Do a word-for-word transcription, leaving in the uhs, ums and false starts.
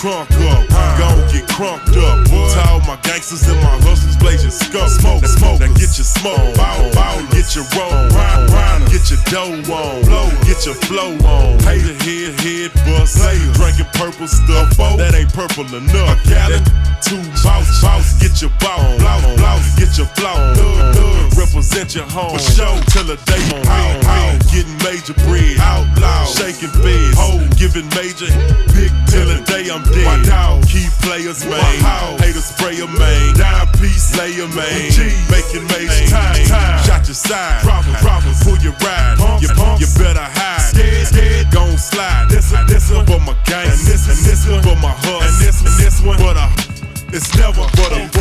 trunk up, gon' get crunked up. To all my gangsters and my hustlers, blaze your skull. Smoke, smoke, now get your smoke, bow, bow, get your roll, grind, grind, get your dough on, blow, get your flow on. Hater head, head bust, drinking purple stuff, that ain't purple enough. A gallon, two bounce, bounce, get your bow, blouse, blouse, get your flow. Represent your home, for show till the day on out, getting major bread, out loud, shaking feds, ho, giving major, big till the day I'm dead. My dog, key players, man, haters spray a main, dime piece, lay a main, making major time, time, shot your side, drop it, drop it, pull your ride, you, you better hide, scared, scared, gon' slide. This one, this one for my gang, and this, and this one for my hustle, and this, and this one for the, it's never for the.